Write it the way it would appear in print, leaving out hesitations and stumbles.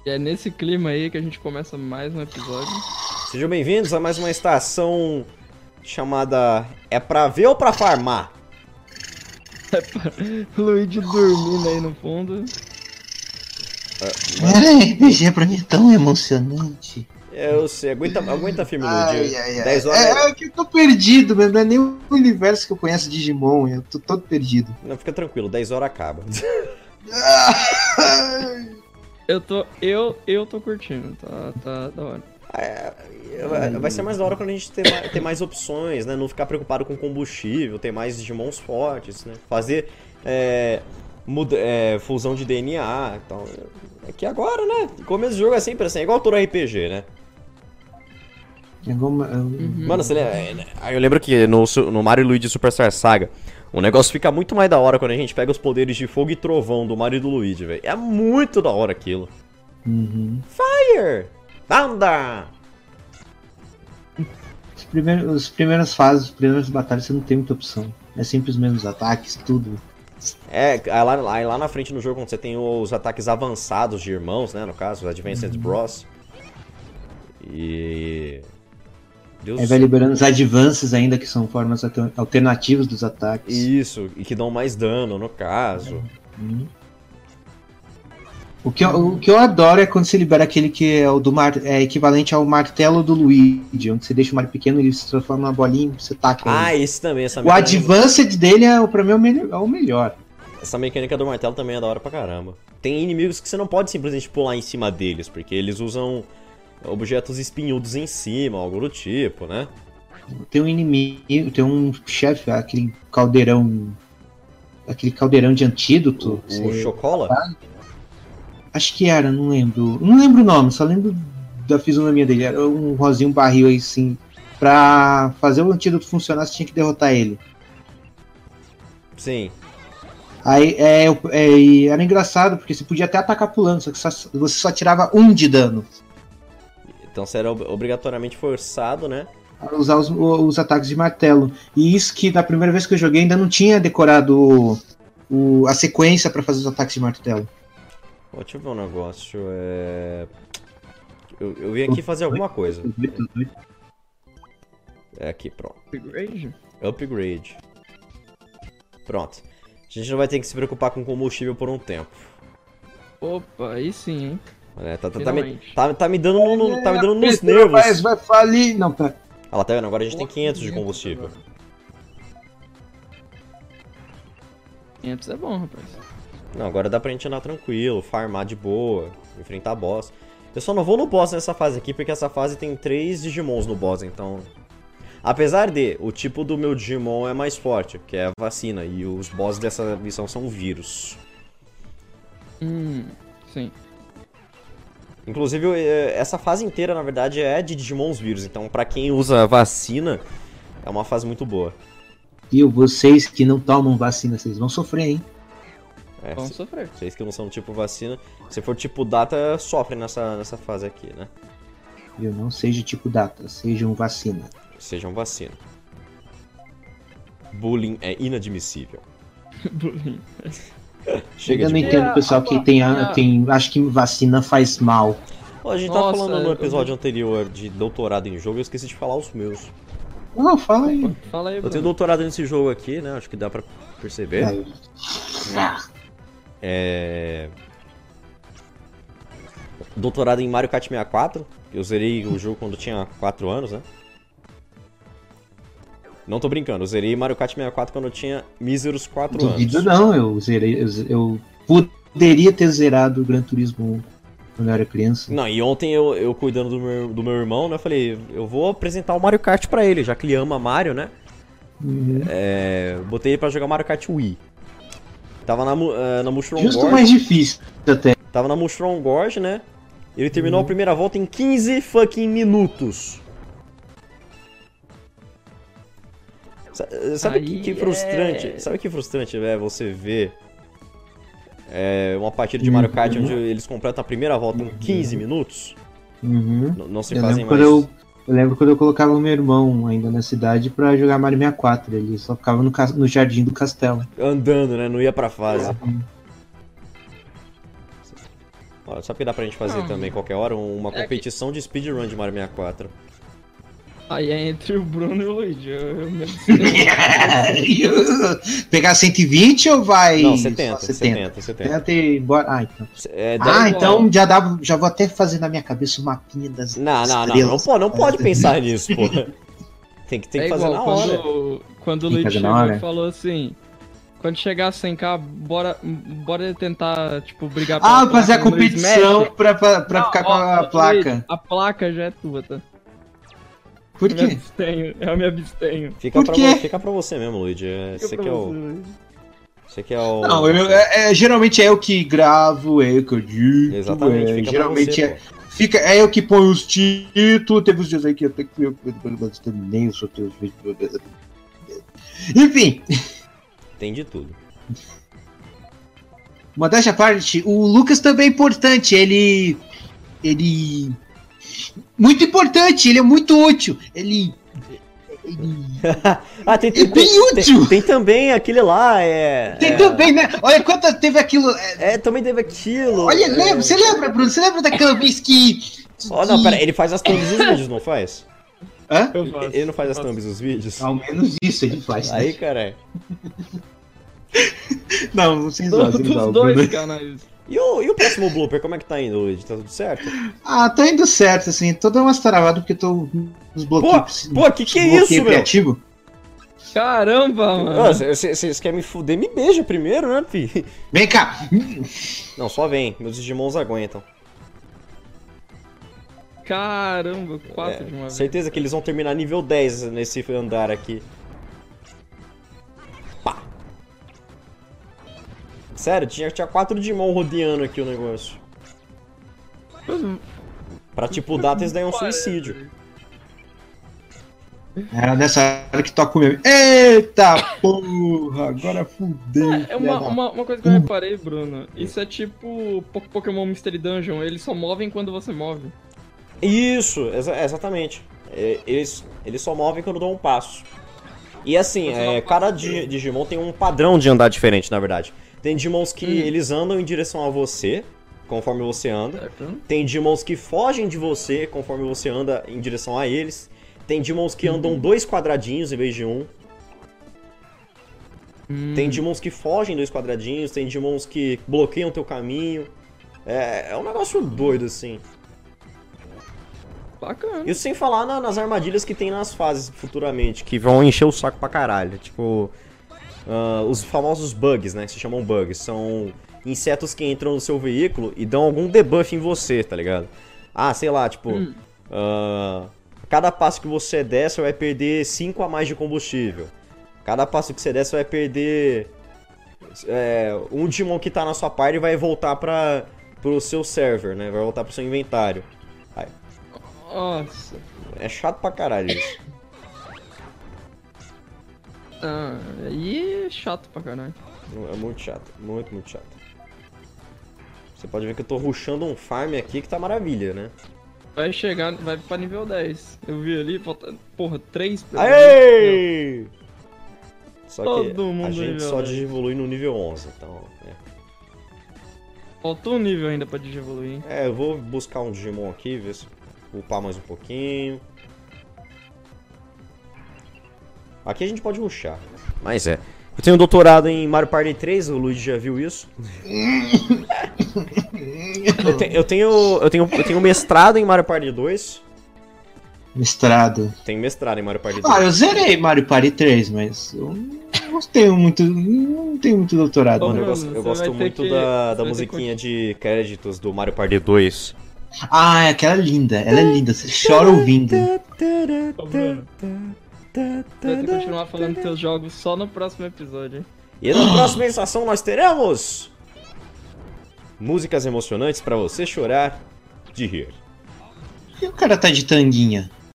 E é nesse clima aí que a gente começa mais um episódio. Sejam bem-vindos a mais uma estação chamada É Pra Ver ou Pra Farmar? Luigi dormindo aí no fundo. RPG pra mim é tão emocionante. Eu sei, aguenta firme, Luigi. 10 horas. É que eu tô perdido, mas não é nem o universo que eu conheço de Digimon, eu tô todo perdido. Não, fica tranquilo, 10 horas acaba. Eu tô curtindo, tá da hora. Vai ser mais da hora quando a gente ter mais opções, né? Não ficar preocupado com combustível, ter mais Digimons fortes, né? Fazer fusão de DNA e tal. É que agora, né? Começo do jogo é sempre assim, é igual todo RPG, né? Mano, você lembra, eu lembro que no Mario e Luigi Superstar Saga, o negócio fica muito mais da hora quando a gente pega os poderes de fogo e trovão do Mario e do Luigi, velho. É muito da hora aquilo. Fire! Thunder! Os primeiras fases, as primeiras batalhas, você não tem muita opção. É sempre os mesmos ataques, tudo. Aí lá na frente no jogo, quando você tem os ataques avançados de irmãos, né, no caso, os Advanced Bros. E... Aí vai liberando os advances ainda, que são formas alternativas dos ataques. Isso, e que dão mais dano, no caso. O que eu adoro é quando você libera aquele que é o é equivalente ao martelo do Luigi, onde você deixa o Mario pequeno e ele se transforma numa bolinha e você taca ele. Esse também, essa O mecânica... advanced dele, pra mim, é o melhor. Essa mecânica do martelo também é da hora pra caramba. Tem inimigos que você não pode simplesmente pular em cima deles, porque eles usam objetos espinhudos em cima, algo do tipo, né? Tem um inimigo, tem um chefe, aquele caldeirão de antídoto. O Chocola? Acho que era, não lembro. Não lembro o nome, só lembro da fisionomia dele. Era um rosinho barril aí, assim. Pra fazer o antídoto funcionar, você tinha que derrotar ele. Sim. Aí era engraçado, porque você podia até atacar pulando, só que você só tirava 1 de dano. Então você era obrigatoriamente forçado, né? A usar os ataques de martelo. E isso que na primeira vez que eu joguei ainda não tinha decorado a sequência pra fazer os ataques de martelo. Deixa eu ver um negócio. Eu vim aqui fazer alguma coisa. É aqui, pronto. Upgrade? Upgrade. Pronto. A gente não vai ter que se preocupar com combustível por um tempo. Opa, aí sim, hein? Tá me dando nos nervos. Vai falir. Não, pera. Olha lá, tá vendo? Agora a gente tem 500 de combustível. 500 é bom, rapaz. Não, agora dá pra gente andar tranquilo, farmar de boa, enfrentar boss. Eu só não vou no boss nessa fase aqui, porque essa fase tem 3 Digimons no boss, então... Apesar de, o tipo do meu Digimon é mais forte, que é a vacina, e os boss dessa missão são vírus. Sim. Inclusive, essa fase inteira, na verdade, é de Digimons vírus, então pra quem usa vacina, é uma fase muito boa. E vocês que não tomam vacina, vocês vão sofrer, hein? Vamos sofrer. Vocês que não são tipo vacina, se for tipo data, sofrem nessa fase aqui, né? Eu não seja tipo data, sejam vacina. Sejam vacina. Bullying é inadmissível. Bullying. Eu não entendo o pessoal que acho que vacina faz mal. A gente tava falando no episódio anterior de doutorado em jogo, eu esqueci de falar os meus. Não, fala aí. Fala aí, Eu tenho doutorado nesse jogo aqui, né? Acho que dá pra perceber. Doutorado em Mario Kart 64. Eu zerei o jogo quando tinha 4 anos, né? Não tô brincando, eu zerei Mario Kart 64 quando eu tinha míseros 4 anos. Duvido não, eu poderia ter zerado o Gran Turismo 1 quando eu era criança. Não, e ontem eu cuidando do meu irmão, né? Eu falei, eu vou apresentar o Mario Kart pra ele, já que ele ama Mario, né? Botei ele pra jogar Mario Kart Wii. Tava na Mushroom Gorge. Justo mais difícil até. Tava na Mushroom Gorge, né? Ele terminou a primeira volta em 15 fucking minutos. Sabe que frustrante? Sabe que frustrante é você ver uma partida de Mario Kart onde eles completam a primeira volta em 15 minutos? Não se fazem mais. Eu lembro quando eu colocava o meu irmão ainda na cidade pra jogar Mario 64. Ele só ficava no jardim do castelo. Andando, né? Não ia pra fase. Ó, sabe que dá pra gente fazer também qualquer hora? Uma competição de speedrun de Mario 64. Aí é entre o Bruno e o Luigi. Eu me Pegar 120 ou vai. Não, só 70. 70 e bora. Ah, então. Daí- Então já vou até fazer na minha cabeça o mapinha das estrelas. Não pode pensar nisso, pô. Tem que É fazer igual na hora. quando o Tem que Luigi fazer na chegou hora? e falou assim: quando chegar a 100k, bora tentar, tipo, brigar Fazer a placa no competição Smash. pra Não, ficar com ó, a placa. Luigi, a placa já é tua, tá? Por Eu me quê? abstenho, eu me abstenho. Por quê? Fica pra você mesmo, Luigi. Você que é o. Luigi. Você que é o. Não, geralmente é eu que gravo, é eu que eu dito. Exatamente, fica pra geralmente você, pô. é eu que ponho os títulos. Teve uns dias aí que eu tenho que nem os sorteios. Enfim, Tem de tudo. modéstia à parte, o Lucas também é importante. Ele. Muito importante, ele é muito útil. Ele Tem é bem útil! tem também aquele lá, Tem também, né? Olha quanto teve aquilo. também teve aquilo. Olha, você lembra, Bruno? Você lembra daquela vez que. Ó, não, pera, ele faz as thumbs dos vídeos, não faz? Hã? Eu faço, Ele não faz as eu faço. thumbs dos vídeos? Ao menos isso ele faz. Né? Aí, caralho. Não, vocês Dos não, dois Bruno. canais. E o próximo blooper, como é que tá indo, Luigi? Tá tudo certo? Tá indo certo, assim. Tô dando umas travadas porque tô nos bloqueios. Pô, que é isso, meu? Criativo. Caramba, mano. Vocês querem me fuder? Me beija primeiro, né, fi? Vem cá! Não, só vem. Meus Digimons aguentam. Caramba, 4 de uma vez. Certeza que eles vão terminar nível 10 nesse andar aqui. Pá. Sério, tinha 4 Digimon rodeando aqui o negócio. Pra tipo, Datas daí é um suicídio. Era nessa hora que toca o meu. Eita porra! Agora fudeu. É uma coisa que eu reparei, Bruno. Isso é tipo Pokémon Mystery Dungeon. Eles só movem quando você move. Isso, exatamente. Eles só movem quando dão um passo. E assim, cada Digimon tem um padrão de andar diferente, na verdade. Tem Digimons que eles andam em direção a você, conforme você anda. Certo? Tem Digimons que fogem de você, conforme você anda em direção a eles. Tem Digimons que andam 2 quadradinhos em vez de 1. Tem Digimons que fogem 2 quadradinhos. Tem Digimons que bloqueiam teu caminho. É um negócio doido, assim. Bacana. Isso sem falar nas armadilhas que tem nas fases futuramente, que vão encher o saco pra caralho. Tipo, os famosos bugs, né? Que se chamam bugs. São insetos que entram no seu veículo e dão algum debuff em você, tá ligado? Sei lá, tipo... cada passo que você der, você vai perder 5 a mais de combustível. Cada passo que você der, você vai perder... um Digimon que tá na sua party vai voltar pro seu server, né? Vai voltar pro seu inventário. Nossa. É chato pra caralho isso. Aí é chato pra caralho. É muito chato. Muito, muito chato. Você pode ver que eu tô rushando um farm aqui que tá maravilha, né? Vai pra nível 10. Eu vi ali, falta, 3 pra Aê! Só que Todo mundo a gente nível só 10. digievolui no nível 11, então... Falta um nível ainda pra digievoluir, hein? Eu vou buscar um Digimon aqui, ver se upar mais um pouquinho. Aqui a gente pode rushar. Mas Eu tenho um doutorado em Mario Party 3, o Luigi já viu isso. eu tenho mestrado em Mario Party 2. Mestrado. Tenho mestrado em Mario Party 2. Eu zerei Mario Party 3, mas eu não tenho muito doutorado. Mano, Não. eu Você gosto vai ter muito que- da você vai ter musiquinha de créditos do Mario Party 2. Aquela é linda. Ela é linda. Você chora ouvindo. Ô, Bruno, você vai ter que continuar falando teus jogos só no próximo episódio, hein? E na próxima estação nós teremos músicas emocionantes pra você chorar de rir. E o cara tá de tanguinha?